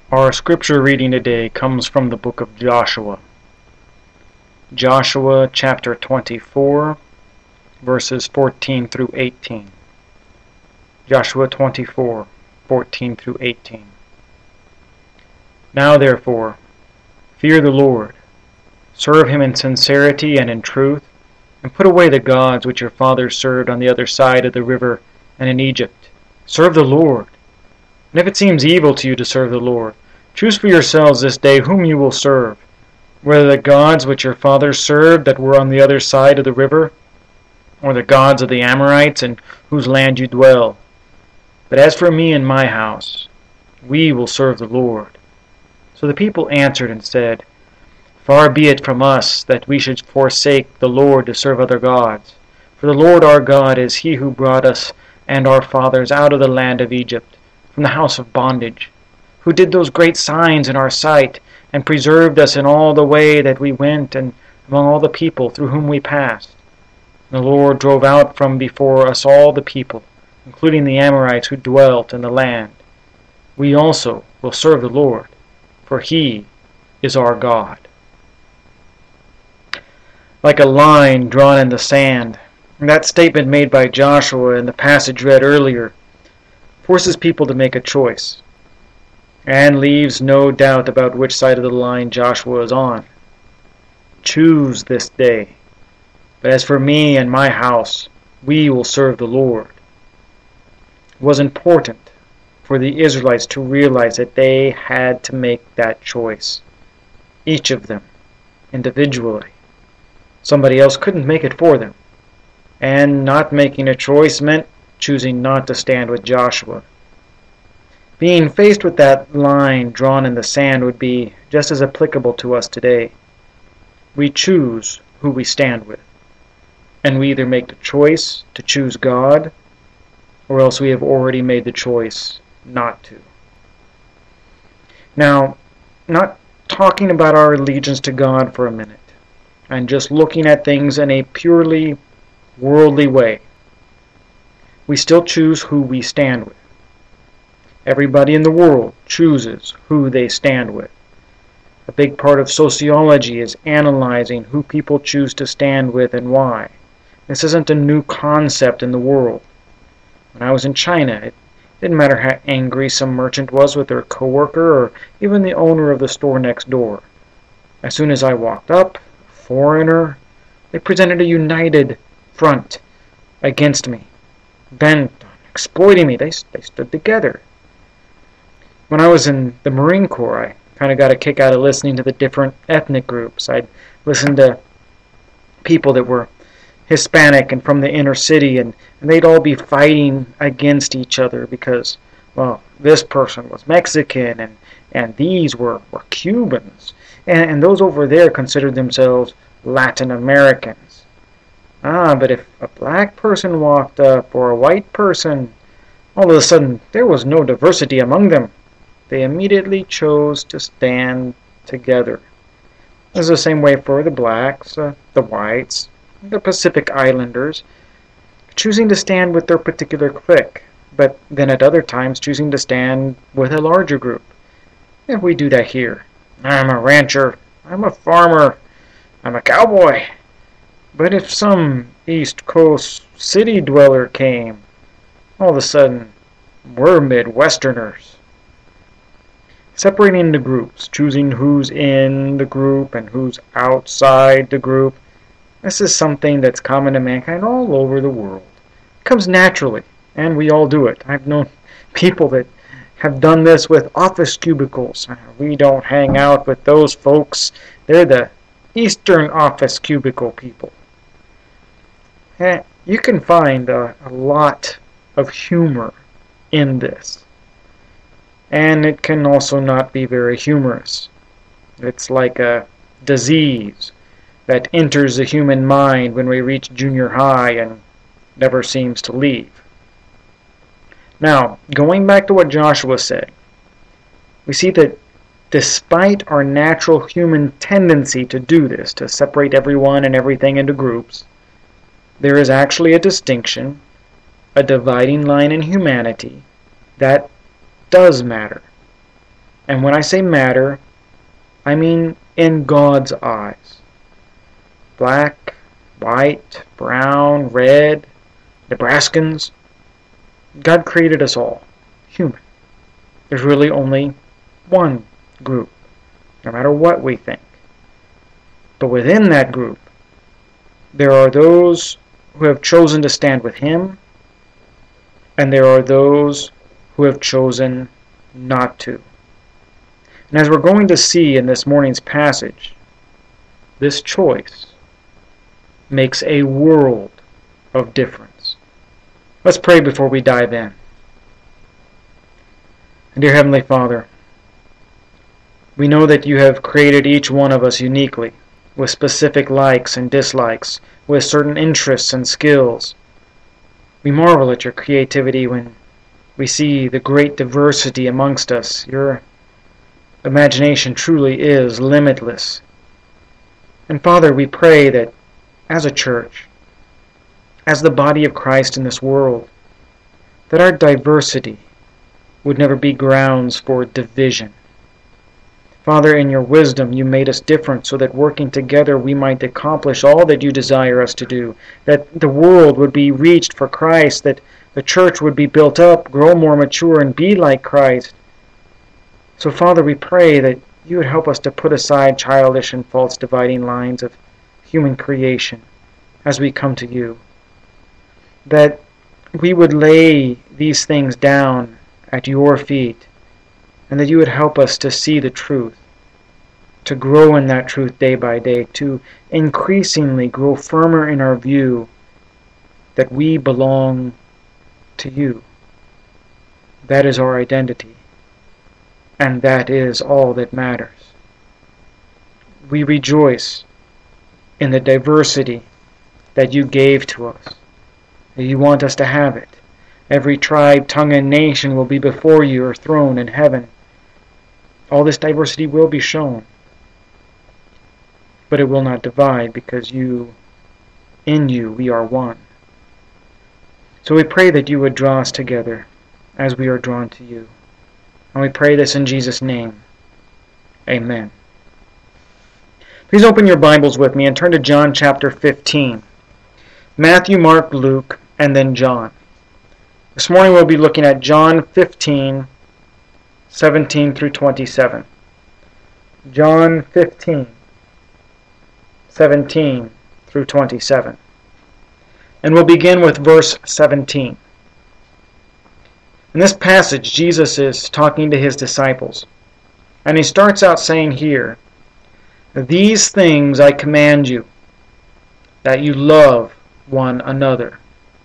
Our scripture reading today comes from the book of Joshua. Joshua chapter 24, verses 14 through 18. Joshua 24, 14 through 18. Now therefore, fear the Lord, serve him in sincerity and in truth, and put away the gods which your fathers served on the other side of the river and in Egypt. Serve the Lord. And if it seems evil to you to serve the Lord, choose for yourselves this day whom you will serve, whether the gods which your fathers served that were on the other side of the river, or the gods of the Amorites in whose land you dwell. But as for me and my house, we will serve the Lord. So the people answered and said, Far be it from us that we should forsake the Lord to serve other gods. For the Lord our God is he who brought us and our fathers out of the land of Egypt, from the house of bondage, who did those great signs in our sight, and preserved us in all the way that we went, and among all the people through whom we passed. And the Lord drove out from before us all the people, including the Amorites who dwelt in the land. We also will serve the Lord, for he is our God. Like a line drawn in the sand, that statement made by Joshua in the passage read earlier forces people to make a choice, and leaves no doubt about which side of the line Joshua is on. Choose this day. But as for me and my house, we will serve the Lord. It was important for the Israelites to realize that they had to make that choice, each of them, individually. Somebody else couldn't make it for them, and not making a choice meant choosing not to stand with Joshua. Being faced with that line drawn in the sand would be just as applicable to us today. We choose who we stand with, and we either make the choice to choose God, or else we have already made the choice not to. Now, not talking about our allegiance to God for a minute, and just looking at things in a purely worldly way, we still choose who we stand with. Everybody in the world chooses who they stand with. A big part of sociology is analyzing who people choose to stand with and why. This isn't a new concept in the world. When I was in China, it didn't matter how angry some merchant was with their coworker or even the owner of the store next door. As soon as I walked up, a foreigner, they presented a united front against me, bent on exploiting me. They stood together. When I was in the Marine Corps, I kind of got a kick out of listening to the different ethnic groups. I'd listen to people that were Hispanic and from the inner city, and they'd all be fighting against each other because, well, this person was Mexican, and these were Cubans, and those over there considered themselves Latin Americans. But if a black person walked up, or a white person, all of a sudden there was no diversity among them. They immediately chose to stand together. It was the same way for the blacks, the whites, the Pacific Islanders, choosing to stand with their particular clique, but then at other times choosing to stand with a larger group. And we do that here. I'm a rancher, I'm a farmer, I'm a cowboy. But if some East Coast city dweller came, all of a sudden we're Midwesterners. Separating the groups, choosing who's in the group and who's outside the group, this is something that's common to mankind all over the world. It comes naturally, and we all do it. I've known people that have done this with office cubicles. We don't hang out with those folks. They're the Eastern office cubicle people. You can find a lot of humor in this. And it can also not be very humorous. It's like a disease that enters the human mind when we reach junior high and never seems to leave. Now, going back to what Joshua said, we see that despite our natural human tendency to do this, to separate everyone and everything into groups, there is actually a distinction, a dividing line in humanity that does matter. And when I say matter, I mean in God's eyes. Black, white, brown, red, Nebraskans. God created us all, human. There's really only one group, no matter what we think. But within that group, there are those who have chosen to stand with Him, and there are those who have chosen not to. And as we're going to see in this morning's passage, this choice makes a world of difference. Let's pray before we dive in. Dear Heavenly Father, we know that you have created each one of us uniquely, with specific likes and dislikes, with certain interests and skills. We marvel at your creativity when we see the great diversity amongst us. Your imagination truly is limitless. And Father, we pray that as a church, as the body of Christ in this world, that our diversity would never be grounds for division. Father, in your wisdom, you made us different so that working together we might accomplish all that you desire us to do, that the world would be reached for Christ, that the church would be built up, grow more mature, and be like Christ. So, Father, we pray that you would help us to put aside childish and false dividing lines of human creation as we come to you, that we would lay these things down at your feet, and that you would help us to see the truth, to grow in that truth day by day, to increasingly grow firmer in our view that we belong to you. That is our identity, and that is all that matters. We rejoice in the diversity that you gave to us, that you want us to have it. Every tribe, tongue, and nation will be before your throne in heaven. All this diversity will be shown, but it will not divide, because in you we are one. So we pray that you would draw us together as we are drawn to you. And we pray this in Jesus' name. Amen. Please open your Bibles with me and turn to John chapter 15. Matthew, Mark, Luke, and then John. This morning we'll be looking at John 15, 17 through 27. John 15, 17 through 27. And we'll begin with verse 17. In this passage, Jesus is talking to his disciples. And he starts out saying here, "These things I command you, that you love one another."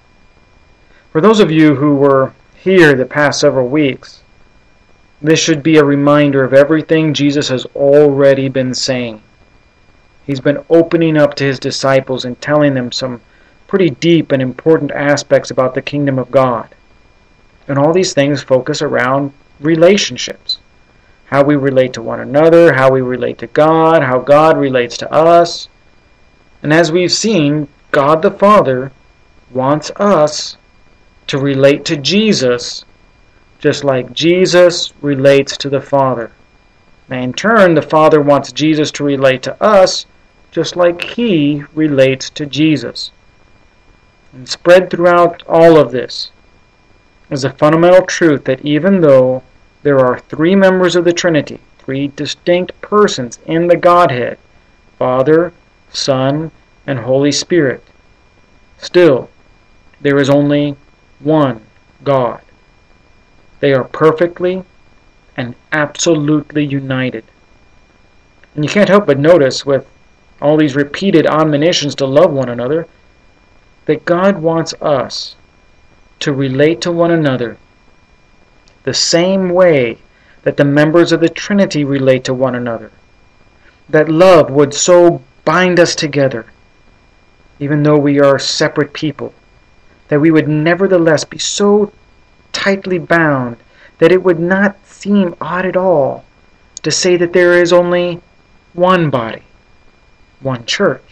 For those of you who were here the past several weeks, this should be a reminder of everything Jesus has already been saying. He's been opening up to his disciples and telling them some pretty deep and important aspects about the kingdom of God. And all these things focus around relationships. How we relate to one another, how we relate to God, how God relates to us. And as we've seen, God the Father wants us to relate to Jesus just like Jesus relates to the Father. And in turn, the Father wants Jesus to relate to us just like he relates to Jesus. And spread throughout all of this is a fundamental truth that even though there are three members of the Trinity, three distinct persons in the Godhead, Father, Son, and Holy Spirit, still there is only one God. They are perfectly and absolutely united. And you can't help but notice with all these repeated admonitions to love one another that God wants us to relate to one another the same way that the members of the Trinity relate to one another. That love would so bind us together, even though we are separate people, that we would nevertheless be so tightly bound that it would not seem odd at all to say that there is only one body, one church,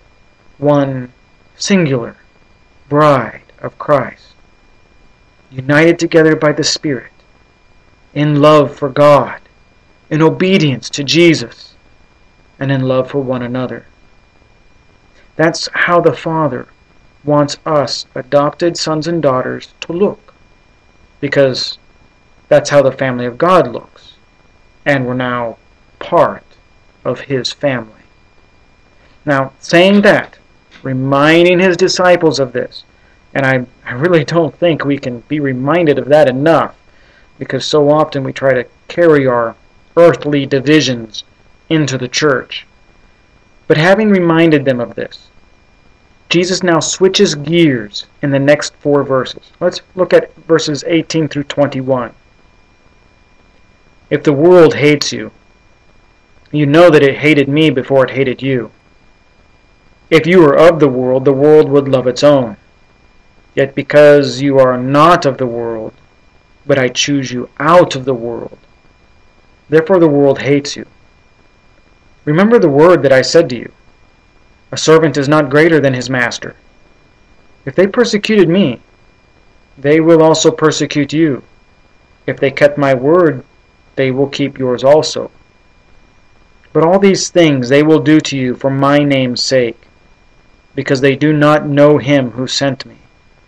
one singular bride of Christ, united together by the Spirit, in love for God, in obedience to Jesus, and in love for one another. That's how the Father wants us, adopted sons and daughters, to look. Because that's how the family of God looks. And we're now part of His family. Now, saying that, reminding His disciples of this, and I really don't think we can be reminded of that enough, because so often we try to carry our earthly divisions into the church. But having reminded them of this, Jesus now switches gears in the next 4 verses. Let's look at verses 18 through 21. If the world hates you, you know that it hated me before it hated you. If you were of the world would love its own. Yet because you are not of the world, but I choose you out of the world, therefore the world hates you. Remember the word that I said to you. A servant is not greater than his master. If they persecuted me, they will also persecute you. If they kept my word, they will keep yours also. But all these things they will do to you for my name's sake, because they do not know him who sent me.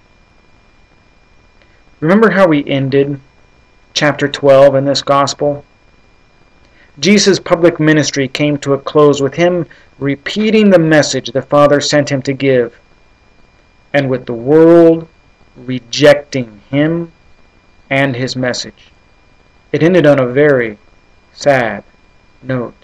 Remember how we ended chapter 12 in this gospel? Jesus' public ministry came to a close with him repeating the message the Father sent him to give, and with the world rejecting him and his message. It ended on a very sad note.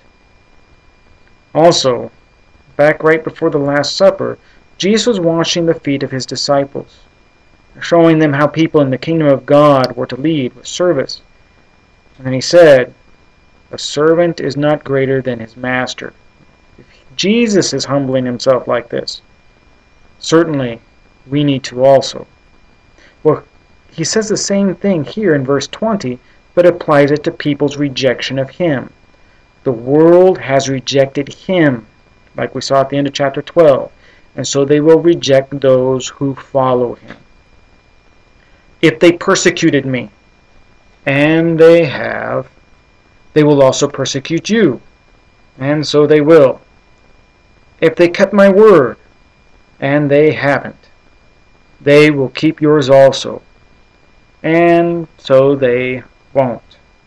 Also, back right before the Last Supper, Jesus was washing the feet of his disciples, showing them how people in the kingdom of God were to lead with service. And then he said, a servant is not greater than his master. If Jesus is humbling himself like this, certainly we need to also. Well, he says the same thing here in verse 20, but applies it to people's rejection of him. The world has rejected him, like we saw at the end of chapter 12, and so they will reject those who follow him. If they persecuted me, and they have, they will also persecute you, and so they will. If they kept my word, and they haven't, they will keep yours also, and so they won't.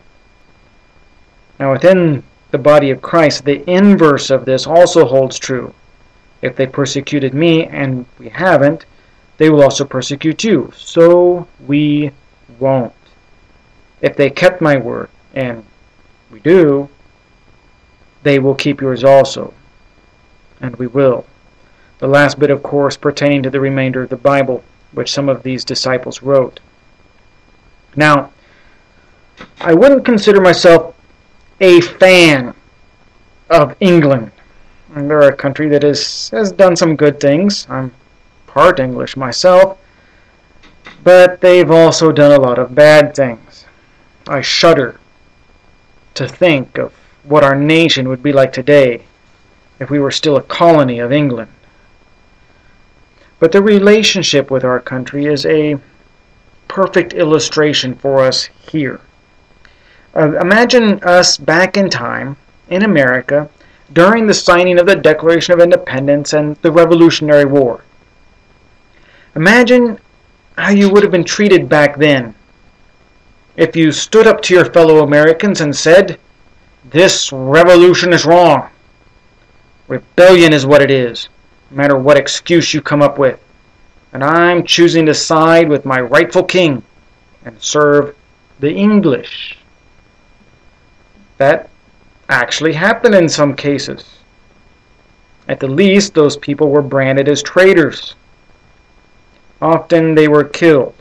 Now within the body of Christ, the inverse of this also holds true. If they persecuted me, and we haven't, they will also persecute you, so we won't. If they kept my word, and we do, they will keep yours also, and we will. The last bit, of course, pertaining to the remainder of the Bible, which some of these disciples wrote. Now, I wouldn't consider myself a fan of England. And they're a country that has done some good things. I'm part English myself, but they've also done a lot of bad things. I shudder to think of what our nation would be like today if we were still a colony of England. But the relationship with our country is a perfect illustration for us here. Imagine us back in time in America during the signing of the Declaration of Independence and the Revolutionary War. Imagine how you would have been treated back then if you stood up to your fellow Americans and said, "This revolution is wrong. Rebellion is what it is, no matter what excuse you come up with. And I'm choosing to side with my rightful king and serve the English." That actually happened in some cases. At the least, those people were branded as traitors. Often they were killed.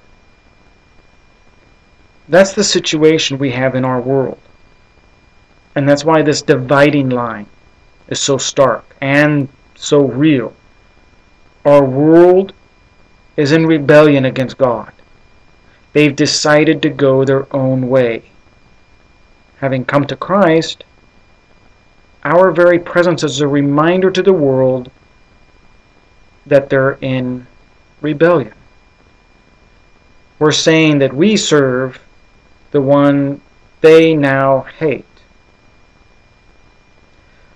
That's the situation we have in our world. And that's why this dividing line is so stark and so real. Our world is in rebellion against God. They've decided to go their own way. Having come to Christ, our very presence is a reminder to the world that they're in rebellion. We're saying that we serve the one they now hate.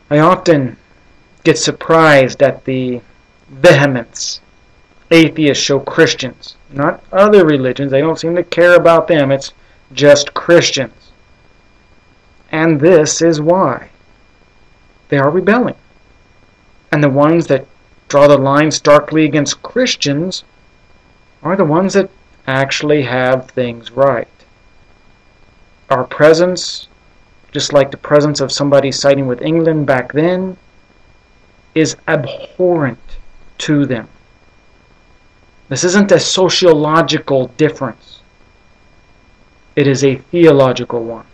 I often get surprised at the vehemence atheists show Christians, not other religions. They don't seem to care about them. It's just Christians. And this is why. They are rebelling. And the ones that draw the line starkly against Christians are the ones that actually have things right. Our presence, just like the presence of somebody siding with England back then, is abhorrent to them. This isn't a sociological difference. It is a theological one.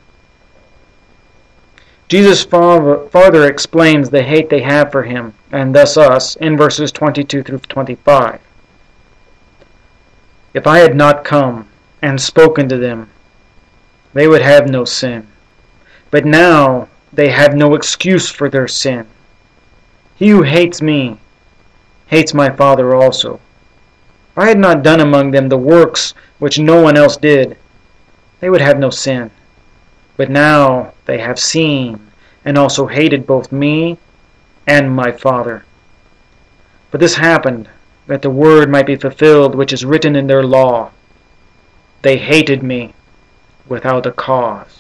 Jesus farther explains the hate they have for him, and thus us, in verses 22 through 25. If I had not come and spoken to them, they would have no sin. But now they have no excuse for their sin. He who hates me hates my Father also. If I had not done among them the works which no one else did, they would have no sin. But now they have seen and also hated both me and my Father. But this happened that the word might be fulfilled which is written in their law. They hated me without a cause.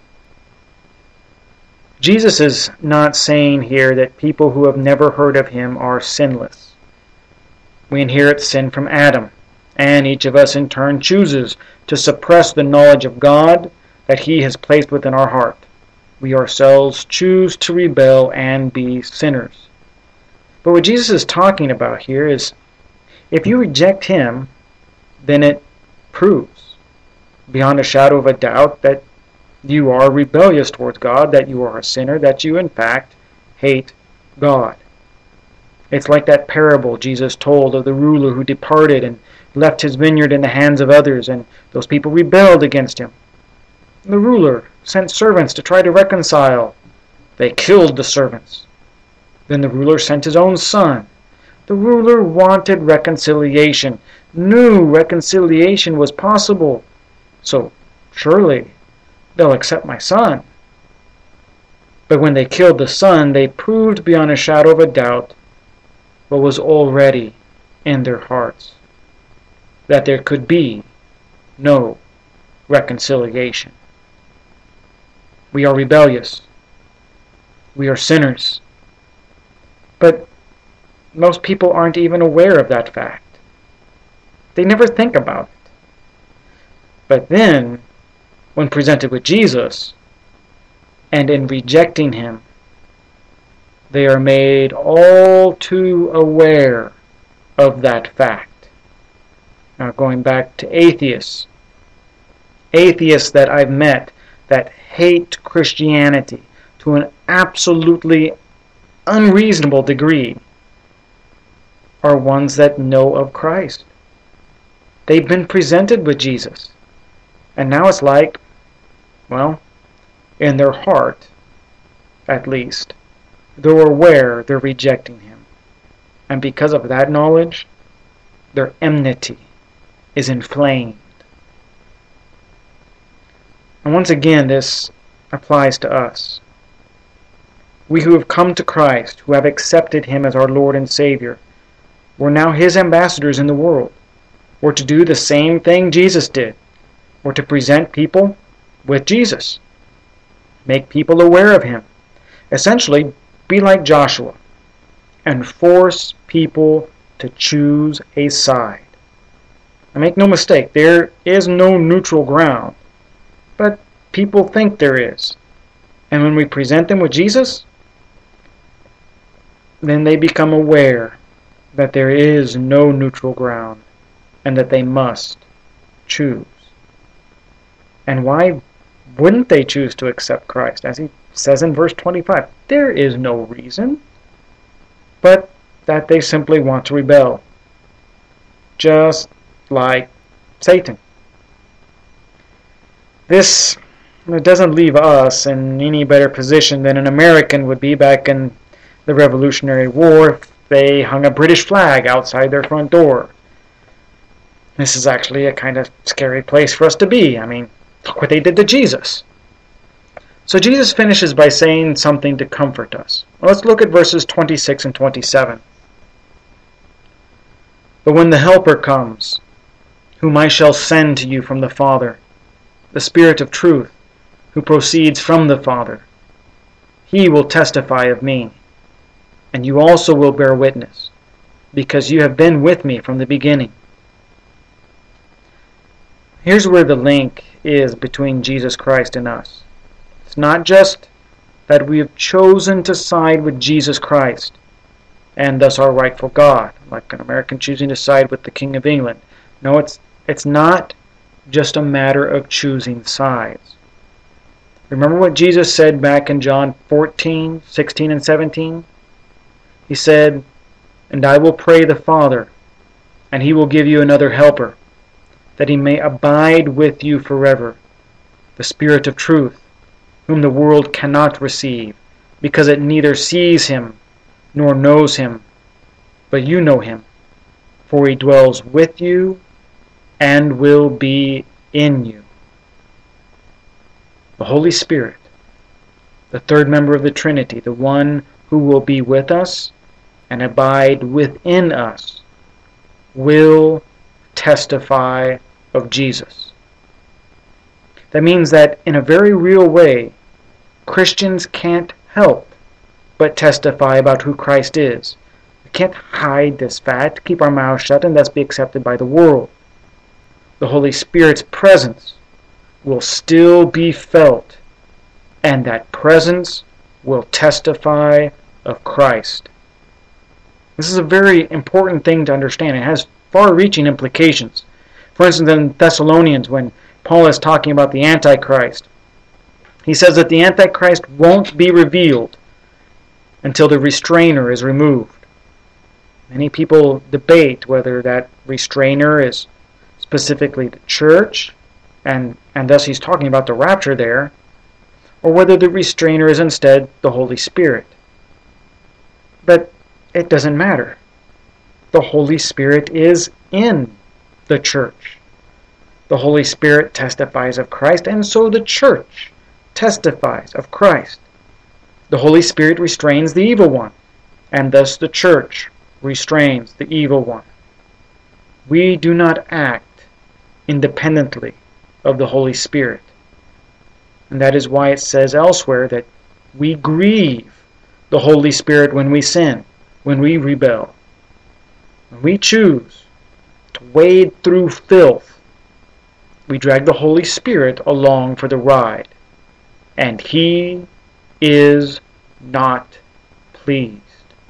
Jesus is not saying here that people who have never heard of him are sinless. We inherit sin from Adam, and each of us in turn chooses to suppress the knowledge of God that he has placed within our heart. We ourselves choose to rebel and be sinners. But what Jesus is talking about here is, if you reject him, then it proves, beyond a shadow of a doubt, that you are rebellious towards God, that you are a sinner, that you in fact hate God. It's like that parable Jesus told of the ruler who departed and left his vineyard in the hands of others, and those people rebelled against him. The ruler sent servants to try to reconcile. They killed the servants. Then the ruler sent his own son. The ruler wanted reconciliation, knew reconciliation was possible. So surely they'll accept my son. But when they killed the son, they proved beyond a shadow of a doubt what was already in their hearts, that there could be no reconciliation. We are rebellious. We are sinners. But most people aren't even aware of that fact. They never think about it. But then, when presented with Jesus, and in rejecting him, they are made all too aware of that fact. Now going back to atheists that I've met that hate Christianity to an absolutely unreasonable degree are ones that know of Christ. They've been presented with Jesus. And now it's like, well, in their heart, at least, they're aware they're rejecting him. And because of that knowledge, their enmity is inflamed. And once again, this applies to us. We who have come to Christ, who have accepted him as our Lord and Savior, we're now his ambassadors in the world. We're to do the same thing Jesus did. We're to present people with Jesus. Make people aware of him. Essentially, be like Joshua and force people to choose a side. And make no mistake, there is no neutral ground. But people think there is. And when we present them with Jesus, then they become aware that there is no neutral ground and that they must choose. And why wouldn't they choose to accept Christ? As he says in verse 25, there is no reason, but that they simply want to rebel, just like Satan. This doesn't leave us in any better position than an American would be back in the Revolutionary War if they hung a British flag outside their front door. This is actually a kind of scary place for us to be. I mean, look what they did to Jesus. So Jesus finishes by saying something to comfort us. Well, let's look at verses 26 and 27. But when the Helper comes, whom I shall send to you from the Father, the Spirit of truth, who proceeds from the Father, he will testify of me, and you also will bear witness, because you have been with me from the beginning. Here's where the link is between Jesus Christ and us. It's not just that we have chosen to side with Jesus Christ, and thus our rightful God, like an American choosing to side with the King of England. No, it's not just a matter of choosing sides. Remember what Jesus said back in John 14, 16, and 17? He said, "And I will pray the Father, and he will give you another helper, that he may abide with you forever, the Spirit of truth, whom the world cannot receive, because it neither sees him nor knows him. But you know him, for he dwells with you and will be in you." The Holy Spirit, the third member of the Trinity, the one who will be with us and abide within us, will testify of Jesus. That means that in a very real way, Christians can't help but testify about who Christ is. We can't hide this fact, keep our mouths shut, and thus be accepted by the world. The Holy Spirit's presence will still be felt, and that presence will testify of Christ. This is a very important thing to understand. It has far-reaching implications. For instance, in Thessalonians, when Paul is talking about the Antichrist, he says that the Antichrist won't be revealed until the restrainer is removed. Many people debate whether that restrainer is specifically the church, and thus he's talking about the rapture there, or whether the restrainer is instead the Holy Spirit. But it doesn't matter. The Holy Spirit is in the church. The Holy Spirit testifies of Christ, and so the church testifies of Christ. The Holy Spirit restrains the evil one, and thus the church restrains the evil one. We do not act independently of the Holy Spirit. And that is why it says elsewhere that we grieve the Holy Spirit when we sin, when we rebel. When we choose to wade through filth, we drag the Holy Spirit along for the ride, and he is not pleased.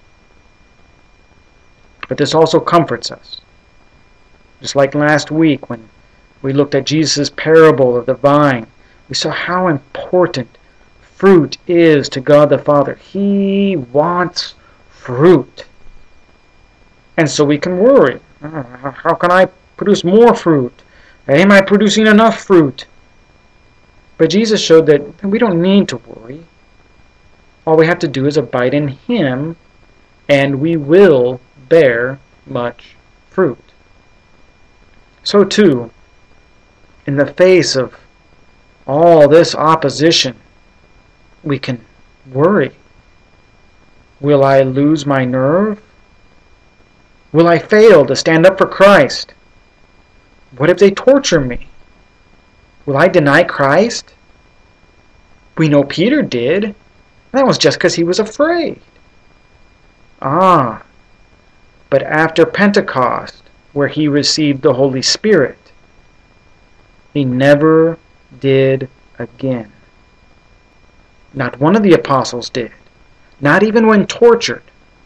But this also comforts us. Just like last week when we looked at Jesus' parable of the vine, we saw how important fruit is to God the Father. He wants fruit. And so we can worry. How can I produce more fruit? Am I producing enough fruit? But Jesus showed that we don't need to worry. All we have to do is abide in him, and we will bear much fruit. So too, in the face of all this opposition, we can worry. Will I lose my nerve? Will I fail to stand up for Christ? What if they torture me? Will I deny Christ? We know Peter did. That was just because he was afraid. But after Pentecost, where he received the Holy Spirit, he never did again. Not one of the apostles did. Not even when tortured.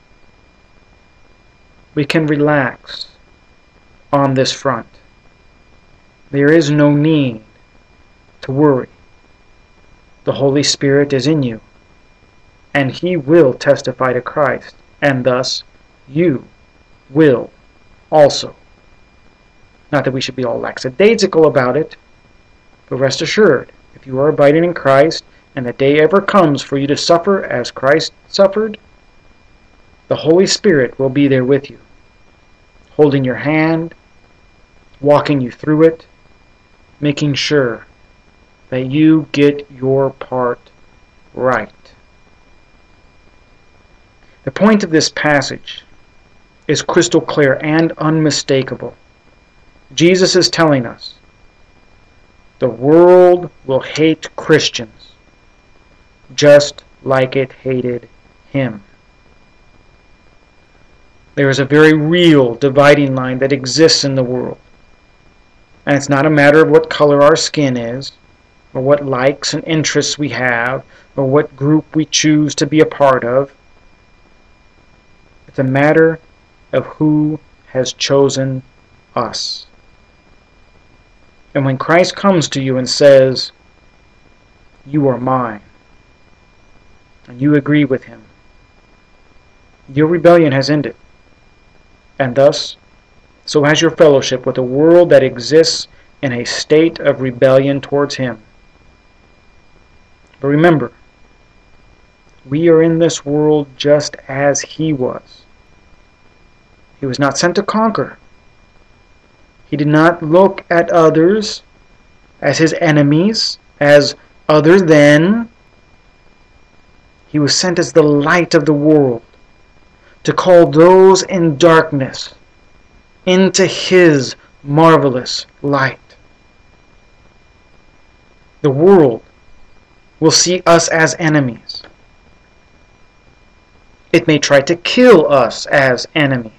We can relax on this front. There is no need to worry. The Holy Spirit is in you, and he will testify to Christ, and thus you will also. Not that we should be all lackadaisical about it, but rest assured, if you are abiding in Christ, and the day ever comes for you to suffer as Christ suffered, the Holy Spirit will be there with you, holding your hand, walking you through it, making sure that you get your part right. The point of this passage is crystal clear and unmistakable. Jesus is telling us the world will hate Christians just like it hated him. There is a very real dividing line that exists in the world. And it's not a matter of what color our skin is, or what likes and interests we have, or what group we choose to be a part of. It's a matter of who has chosen us. And when Christ comes to you and says, "You are mine," and you agree with him, your rebellion has ended. And thus, so has your fellowship with a world that exists in a state of rebellion towards him. But remember, we are in this world just as he was. He was not sent to conquer. He did not look at others as his enemies, as other than. He was sent as the light of the world, to call those in darkness into his marvelous light. The world will see us as enemies. It may try to kill us as enemies.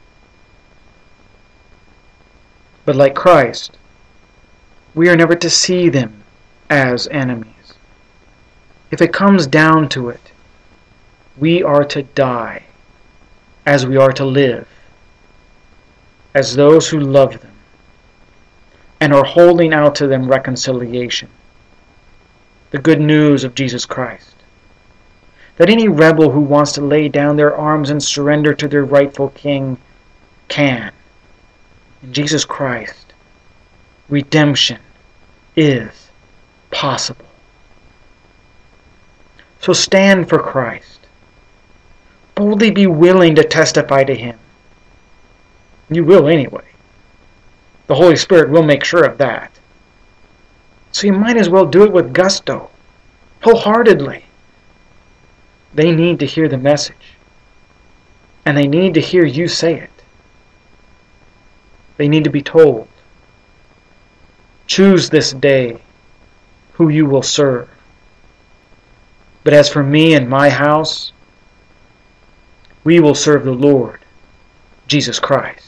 But like Christ, we are never to see them as enemies. If it comes down to it, we are to die as we are to live, as those who love them and are holding out to them reconciliation, the good news of Jesus Christ. That any rebel who wants to lay down their arms and surrender to their rightful king can. In Jesus Christ, redemption is possible. So stand for Christ. Boldly be willing to testify to him. You will anyway. The Holy Spirit will make sure of that. So you might as well do it with gusto, wholeheartedly. They need to hear the message. And they need to hear you say it. They need to be told. Choose this day who you will serve. But as for me and my house, we will serve the Lord, Jesus Christ.